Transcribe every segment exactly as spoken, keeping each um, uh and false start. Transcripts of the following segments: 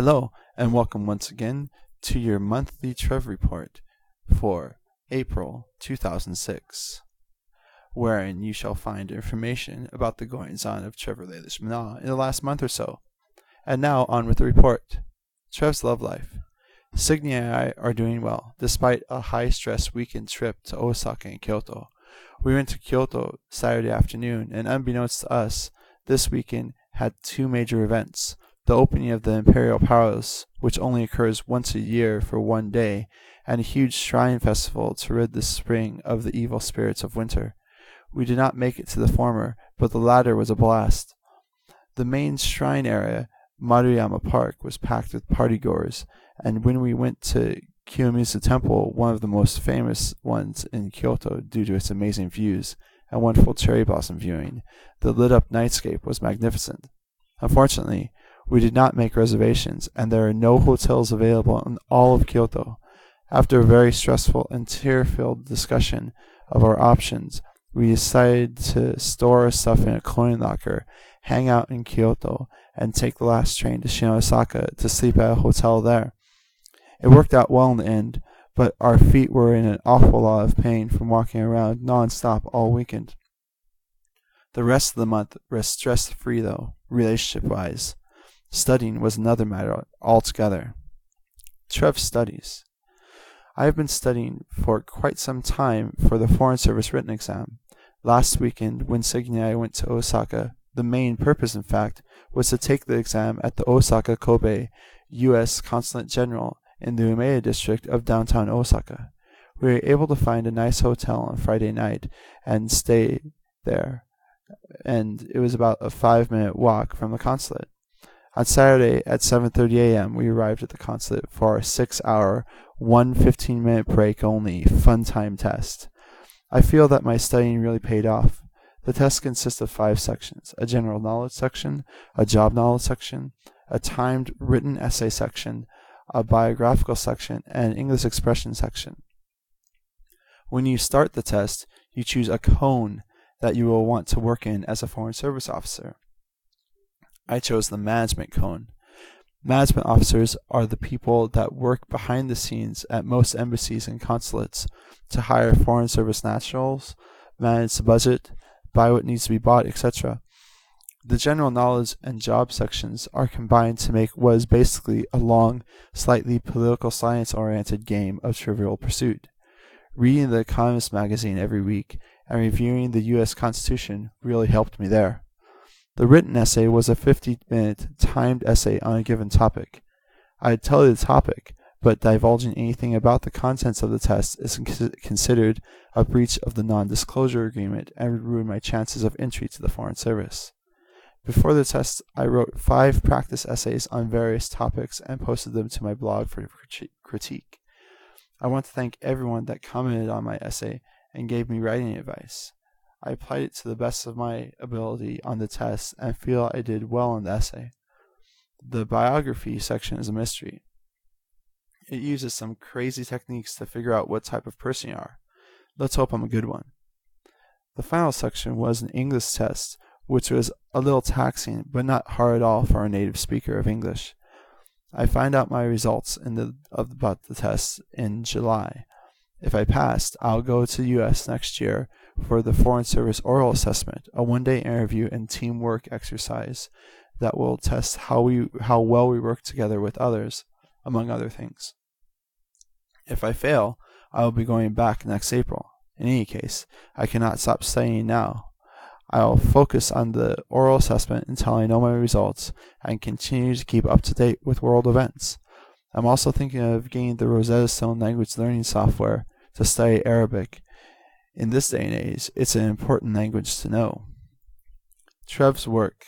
Hello, and welcome once again to your monthly Trev Report for April two thousand six, wherein you shall find information about the goings-on of Trevor Lalish Manal in the last month or so. And now, on with the report. Trev's love life. Signy and I are doing well, despite a high-stress weekend trip to Osaka and Kyoto. We went to Kyoto Saturday afternoon, and unbeknownst to us, this weekend had two major events. The opening of the Imperial Palace, which only occurs once a year for one day, and a huge shrine festival to rid the spring of the evil spirits of winter. We did not make it to the former, but the latter was a blast. The main shrine area, Maruyama Park, was packed with partygoers, and when we went to Kiyomizu Temple, one of the most famous ones in Kyoto due to its amazing views and wonderful cherry blossom viewing, the lit-up nightscape was magnificent. Unfortunately, we did not make reservations, and there are no hotels available in all of Kyoto. After a very stressful and tear-filled discussion of our options, we decided to store our stuff in a coin locker, hang out in Kyoto, and take the last train to Shinaosaka to sleep at a hotel there. It worked out well in the end, but our feet were in an awful lot of pain from walking around non-stop all weekend. The rest of the month was stress-free, though, relationship-wise. Studying was another matter altogether. Trev studies. I have been studying for quite some time for the Foreign Service written exam. Last weekend, when Signy and I went to Osaka, the main purpose, in fact, was to take the exam at the Osaka Kobe U S Consulate General in the Umeya district of downtown Osaka. We were able to find a nice hotel on Friday night and stay there, and it was about a five-minute walk from the consulate. On Saturday at seven thirty a.m., we arrived at the consulate for our six-hour, one fifteen-minute break only fun time test. I feel that my studying really paid off. The test consists of five sections: a general knowledge section, a job knowledge section, a timed written essay section, a biographical section, and an English expression section. When you start the test, you choose a cone that you will want to work in as a Foreign Service officer. I chose the management cone. Management officers are the people that work behind the scenes at most embassies and consulates to hire Foreign Service nationals, manage the budget, buy what needs to be bought, et cetera. The general knowledge and job sections are combined to make what is basically a long, slightly political science-oriented game of Trivial Pursuit. Reading The Economist magazine every week and reviewing the U S Constitution really helped me there. The written essay was a fifty-minute timed essay on a given topic. I'd tell you the topic, but divulging anything about the contents of the test is considered a breach of the non-disclosure agreement and would ruin my chances of entry to the Foreign Service. Before the test, I wrote five practice essays on various topics and posted them to my blog for critique. I want to thank everyone that commented on my essay and gave me writing advice. I applied it to the best of my ability on the test and feel I did well in the essay. The biography section is a mystery. It uses some crazy techniques to figure out what type of person you are. Let's hope I'm a good one. The final section was an English test, which was a little taxing, but not hard at all for a native speaker of English. I find out my results in the of, about the test in July. If I passed, I'll go to the U S next year for the Foreign Service oral assessment, a one-day interview and teamwork exercise that will test how we how well we work together with others, among other things. If I fail, I will be going back next April. In any case, I cannot stop studying now. I'll focus on the oral assessment until I know my results and continue to keep up to date with world events. I'm also thinking of getting the Rosetta Stone language learning software to study Arabic. In this day and age, it's an important language to know. Trev's work.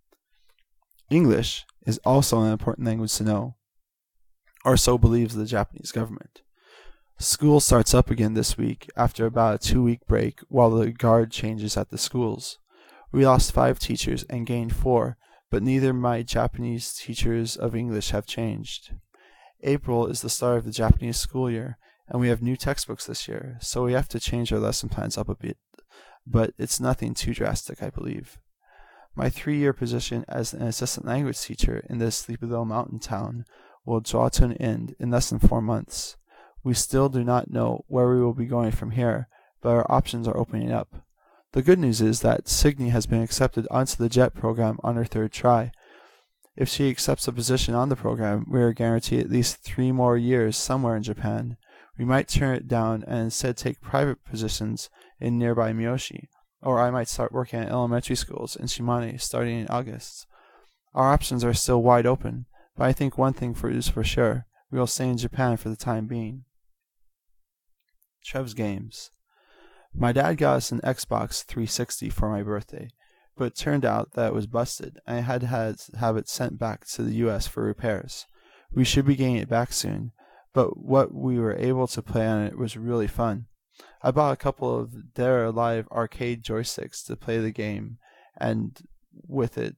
English is also an important language to know, or so believes the Japanese government. School starts up again this week after about a two-week break while the guard changes at the schools. We lost five teachers and gained four, but neither of my Japanese teachers of English have changed. April is the start of the Japanese school year, and we have new textbooks this year, so we have to change our lesson plans up a bit, but it's nothing too drastic, I believe. My three-year position as an assistant language teacher in this Sleepyville mountain town will draw to an end in less than four months. We still do not know where we will be going from here, but our options are opening up. The good news is that Signy has been accepted onto the JET program on her third try. If she accepts a position on the program, we are guaranteed at least three more years somewhere in Japan. We might turn it down and instead take private positions in nearby Miyoshi, or I might start working at elementary schools in Shimane starting in August. Our options are still wide open, but I think one thing for is for sure, we will stay in Japan for the time being. Trev's Games. My dad got us an Xbox three sixty for my birthday, but it turned out that it was busted, and I had to have, have it sent back to the U S for repairs. We should be getting it back soon, but what we were able to play on it was really fun. I bought a couple of Dead or Alive arcade joysticks to play the game, and with it,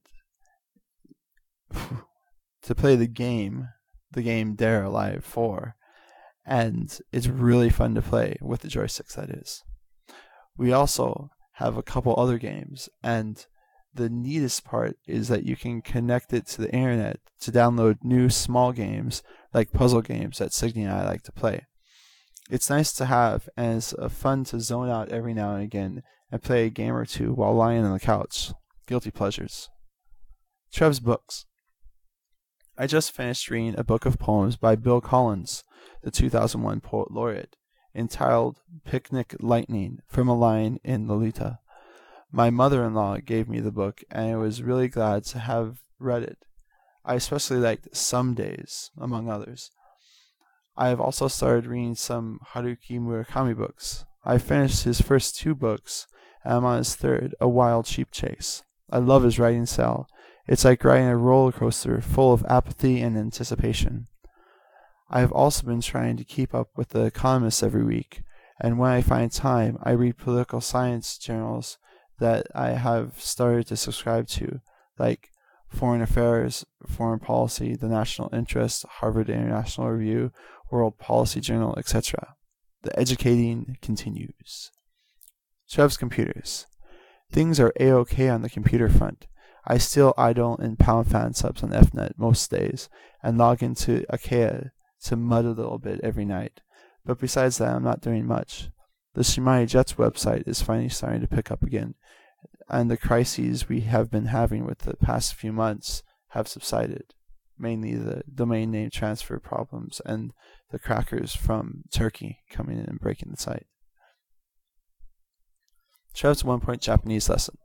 to play the game, the game Dead or Alive four, and it's really fun to play with the joysticks, that is. We also have a couple other games, and the neatest part is that you can connect it to the internet to download new small games like puzzle games that Signy and I like to play. It's nice to have, and it's uh, fun to zone out every now and again and play a game or two while lying on the couch. Guilty pleasures. Trev's Books. I just finished reading a book of poems by Bill Collins, the two thousand one Poet Laureate, entitled Picnic Lightning, from a line in Lolita. My mother-in-law gave me the book, and I was really glad to have read it. I especially liked Some Days, among others. I have also started reading some Haruki Murakami books. I finished his first two books, and I'm on his third, A Wild Sheep Chase. I love his writing style. It's like riding a roller coaster full of apathy and anticipation. I have also been trying to keep up with The Economist every week, and when I find time, I read political science journals that I have started to subscribe to, like Foreign Affairs, Foreign Policy, The National Interest, Harvard International Review, World Policy Journal, et cetera. The educating continues. Trev's Computers. Things are A-okay on the computer front. I still idle in pound fan subs on F net most days, and log into Akea to mud a little bit every night. But besides that, I'm not doing much. The Shimane Jets website is finally starting to pick up again, and the crises we have been having with the past few months have subsided, mainly the domain name transfer problems and the crackers from Turkey coming in and breaking the site. Trev's one-point Japanese lesson.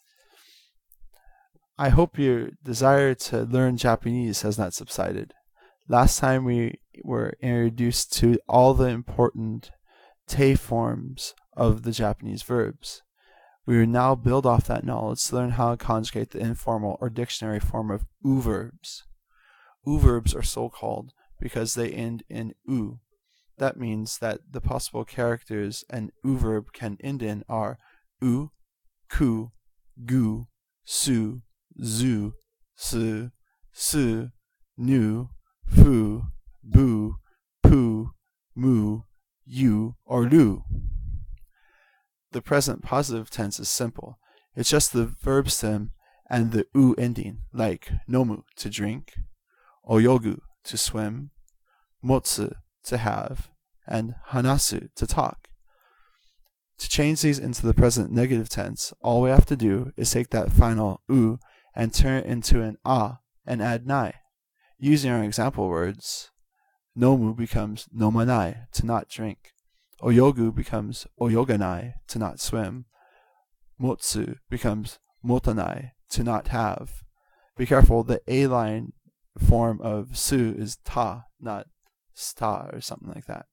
I hope your desire to learn Japanese has not subsided. Last time we were introduced to all the important te forms of the Japanese verbs. We will now build off that knowledge to learn how to conjugate the informal or dictionary form of u verbs. U verbs are so called because they end in u. That means that the possible characters an u verb can end in are u, ku, gu, su, zu, su, su, nu, fu, bu, pu, mu, yu, or lu. The present positive tense is simple. It's just the verb stem and the u ending, like nomu, to drink, oyogu, to swim, motsu, to have, and hanasu, to talk. To change these into the present negative tense, all we have to do is take that final u and turn it into an a and add nai. Using our example words, nomu becomes nomanai, to not drink. Oyogu becomes oyoganai, to not swim. Motsu becomes motanai, to not have. Be careful, the A-line form of su is ta, not sta or something like that.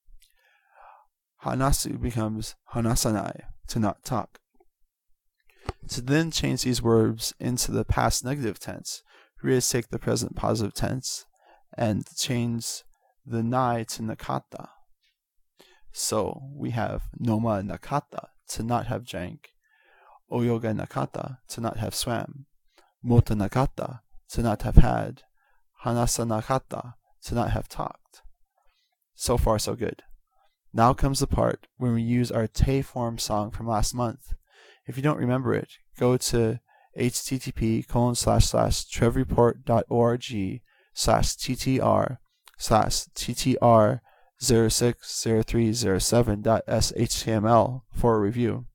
Hanasu becomes hanasanai, to not talk. To then change these verbs into the past negative tense, we just take the present positive tense and change the nai to nakata. So we have noma nakata, to not have drank, oyoga nakata, to not have swam, mota nakata, to not have had, hanasa nakata, to not have talked. So far so good. Now comes the part when we use our te form song from last month. If you don't remember it, go to http colon slash slash trevreport.org slash ttr slash ttr zero six zero three zero seven dot shtml for a review.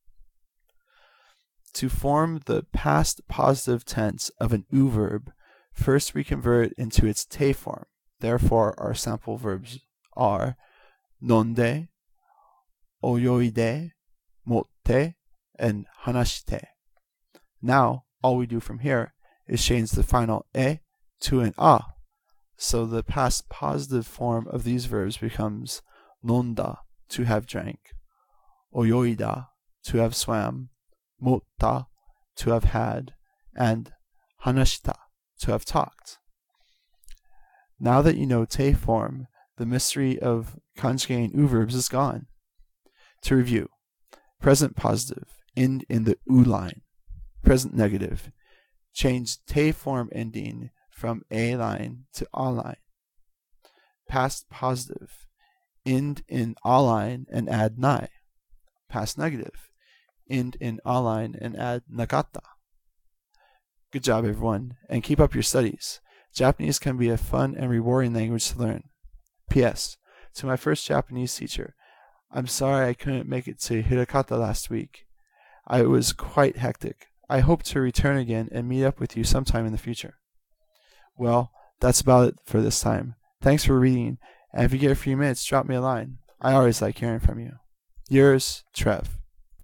To form the past positive tense of an U verb, first we convert it into its te form. Therefore, our sample verbs are nonde, oyoide, motte, and hanashite. Now, all we do from here is change the final e to an a, so the past positive form of these verbs becomes nonda, to have drank, oyoida, to have swam, motta, to have had, and hanashita, to have talked. Now that you know te form, the mystery of conjugating U verbs is gone. To review: present positive, end in the U line. Present negative, change te form ending from a line to a line. Past positive, end in a line and add nai. Past negative, end in a line and add nagata. Good job, everyone, and keep up your studies. Japanese can be a fun and rewarding language to learn. P S. To my first Japanese teacher, I'm sorry I couldn't make it to Hirakata last week. I was quite hectic. I hope to return again and meet up with you sometime in the future. Well, that's about it for this time. Thanks for reading, and if you get a few minutes, drop me a line. I always like hearing from you. Yours, Trev.